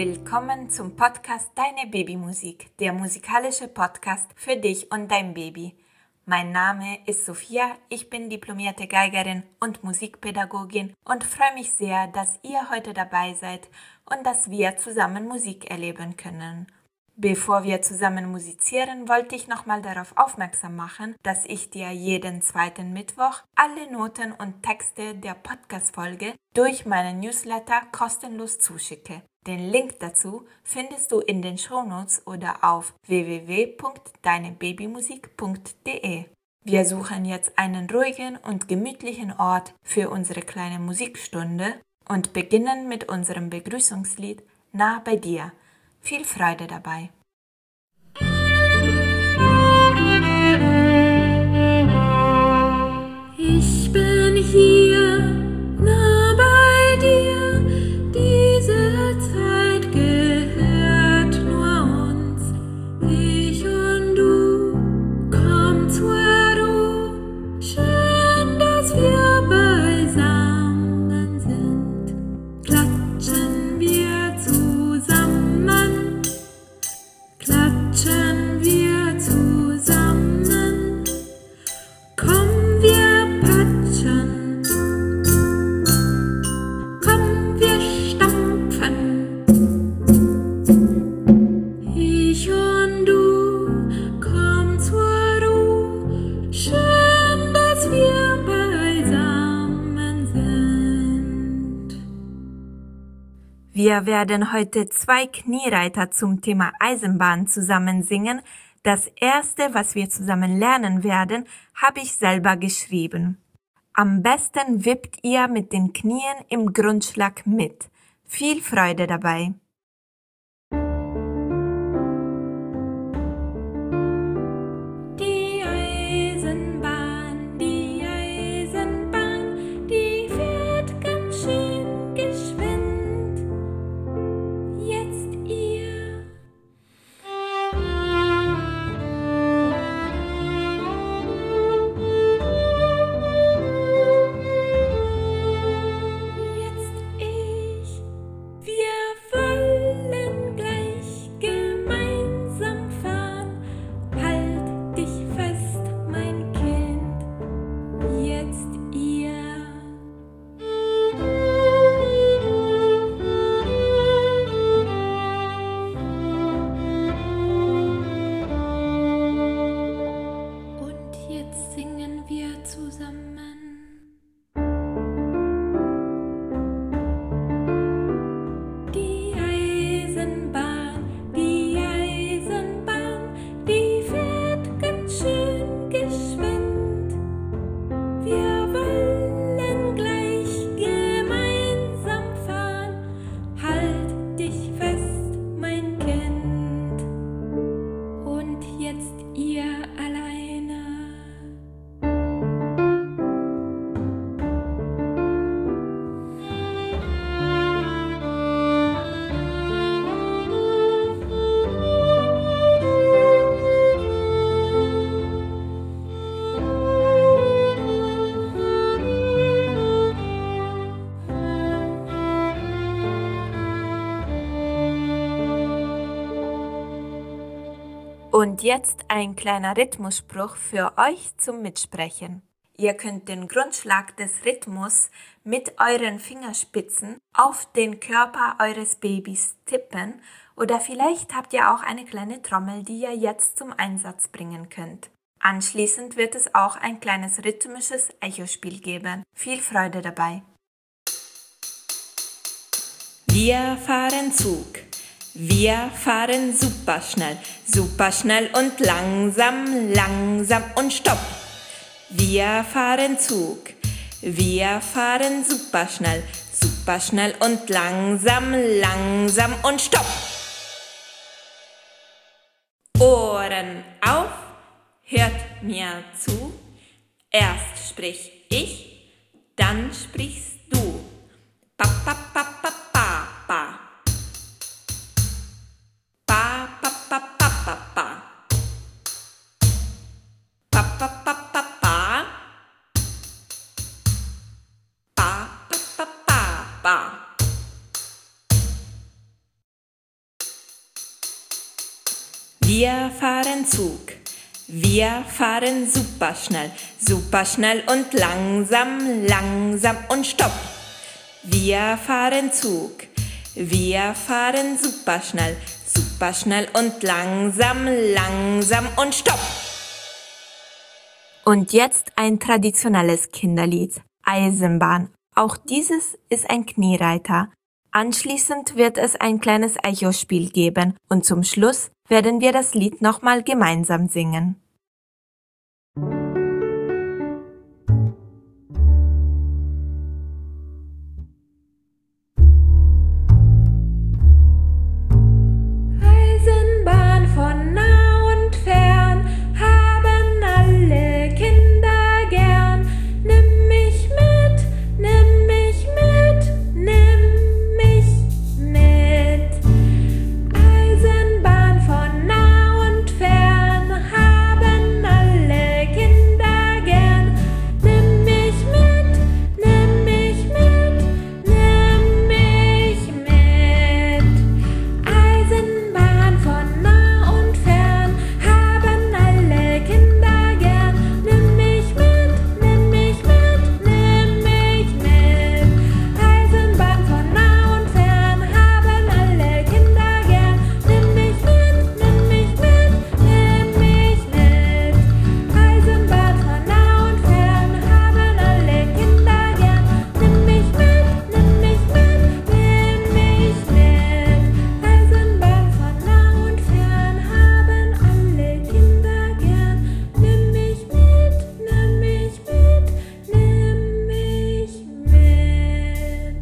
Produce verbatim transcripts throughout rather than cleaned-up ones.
Willkommen zum Podcast Deine Babymusik, der musikalische Podcast für dich und dein Baby. Mein Name ist Sophia, ich bin diplomierte Geigerin und Musikpädagogin und freue mich sehr, dass ihr heute dabei seid und dass wir zusammen Musik erleben können. Bevor wir zusammen musizieren, wollte ich nochmal darauf aufmerksam machen, dass ich dir jeden zweiten Mittwoch alle Noten und Texte der Podcast-Folge durch meinen Newsletter kostenlos zuschicke. Den Link dazu findest du in den Shownotes oder auf w w w punkt deine babymusik punkt d e. Wir suchen jetzt einen ruhigen und gemütlichen Ort für unsere kleine Musikstunde und beginnen mit unserem Begrüßungslied Nah bei dir. Viel Freude dabei! Ich bin hier, nah bei dir, diese Zeit gehört nur uns. Ich und du, komm zur Ruhe, schön, dass wir beisammen sind. Klatschen wir zusammen, klatschen wir zusammen, komm wir patschen, komm wir stampfen. Ich und du, komm zur Ruhe, schön, dass wir beisammen sind. Wir werden heute zwei Kniereiter zum Thema Eisenbahn zusammen singen. Das erste, was wir zusammen lernen werden, habe ich selber geschrieben. Am besten wippt ihr mit den Knien im Grundschlag mit. Viel Freude dabei! Die Eisenbahn, die Eisenbahn, die fährt ganz schön geschwind. Jetzt ihr. Jetzt ich. Wir wollen gleich gemeinsam fahren. Halt dich fest, mein Kind. Jetzt ihr. Und jetzt singen wir zusammen. Die Eisenbahn, die Eisenbahn, die fährt ganz schön geschwind. Wir wollen gleich gemeinsam fahren. Halt dich fest, mein Kind. Und jetzt ihr alleine. Und jetzt ein kleiner Rhythmusspruch für euch zum Mitsprechen. Ihr könnt den Grundschlag des Rhythmus mit euren Fingerspitzen auf den Körper eures Babys tippen oder vielleicht habt ihr auch eine kleine Trommel, die ihr jetzt zum Einsatz bringen könnt. Anschließend wird es auch ein kleines rhythmisches Echospiel geben. Viel Freude dabei! Wir fahren Zug. Wir fahren super schnell, super schnell und langsam, langsam und stopp. Wir fahren Zug. Wir fahren super schnell, super schnell und langsam, langsam und stopp. Ohren auf, hört mir zu. Erst sprich ich, dann sprichst du. Pa, pa, pa, pa, pa, pa. Pa, pa, pa, pa, pa, pa. Pa, pa, pa, pa, pa. Pa, pa, pa, pa, pa. Wir fahren Zug. Wir fahren superschnell, superschnell und langsam, langsam und stopp. Wir fahren Zug. Wir fahren superschnell, superschnell und langsam, langsam und stopp. Und jetzt ein traditionelles Kinderlied, Eisenbahn. Auch dieses ist ein Kniereiter. Anschließend wird es ein kleines Echo-Spiel geben und zum Schluss werden wir das Lied nochmal gemeinsam singen. Eisenbahn von nah und fern haben alle Kinder gern. Nimm mich mit, nimm mich mit, nimm mich mit. Eisenbahn von nah und fern haben alle Kinder gern. Nimm mich mit, nimm mich mit, nimm mich mit. Eisenbahn von nah und fern haben alle Kinder gern. Nimm mich mit, nimm mich mit, nimm mich mit. Eisenbahn von nah und fern haben alle Kinder gern. Nimm mich mit, nimm mich mit, nimm mich mit. Eisenbahn von nah und fern haben alle Kinder gern. Nimm mich mit, nimm mich mit, nimm mich mit. Eisenbahn von nah und fern haben alle Kinder gern. Nimm mich mit, nimm mich mit, nimm mich mit.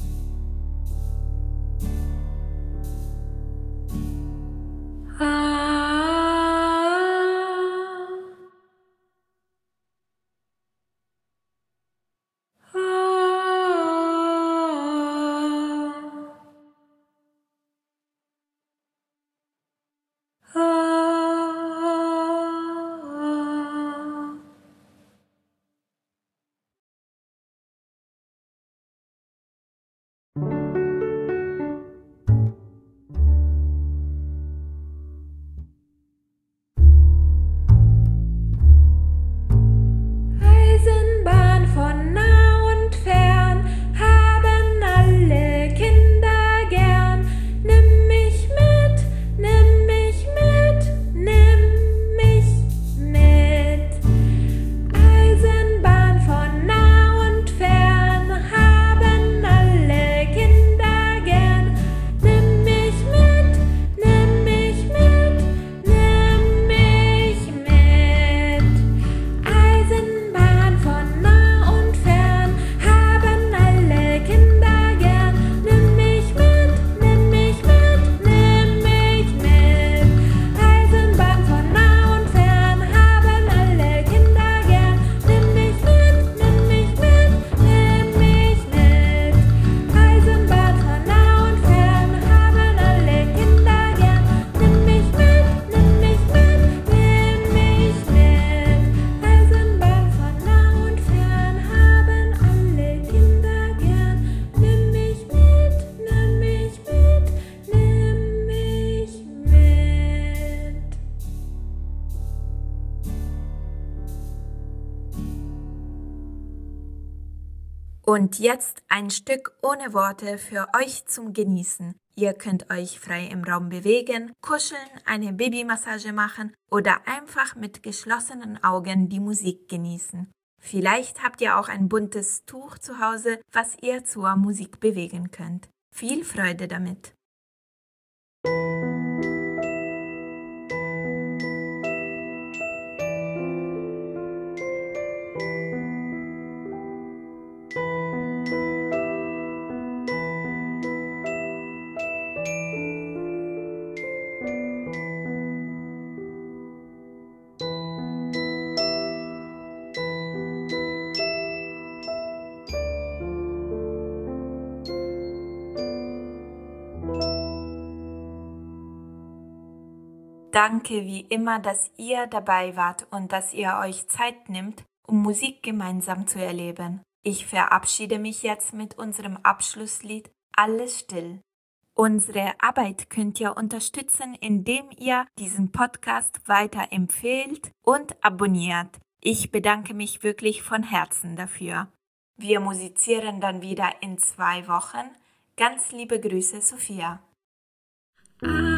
Eisenbahn von nah und fern haben alle Kinder gern. Nimm mich mit, nimm mich mit, nimm mich mit. Eisenbahn von nah und fern haben alle Kinder gern. Nimm mich mit, nimm mich mit, nimm mich mit. Eisenbahn von nah und fern haben alle Kinder gern. Nimm mich mit, nimm mich mit, nimm mich mit. Eisenbahn von nah und fern haben alle Kinder gern. Nimm mich mit, nimm mich mit, nimm mich mit. Eisenbahn von nah und fern haben alle Kinder gern. Nimm mich mit, nimm mich mit, nimm mich mit. Eisenbahn von nah und fern haben alle Kinder gern. Nimm mich mit, nimm mich mit, nimm mich mit. Und jetzt ein Stück ohne Worte für euch zum Genießen. Ihr könnt euch frei im Raum bewegen, kuscheln, eine Babymassage machen oder einfach mit geschlossenen Augen die Musik genießen. Vielleicht habt ihr auch ein buntes Tuch zu Hause, was ihr zur Musik bewegen könnt. Viel Freude damit! Danke wie immer, dass ihr dabei wart und dass ihr euch Zeit nimmt, um Musik gemeinsam zu erleben. Ich verabschiede mich jetzt mit unserem Abschlusslied Alles still. Unsere Arbeit könnt ihr unterstützen, indem ihr diesen Podcast weiterempfehlt und abonniert. Ich bedanke mich wirklich von Herzen dafür. Wir musizieren dann wieder in zwei Wochen. Ganz liebe Grüße, Sophia. Ah.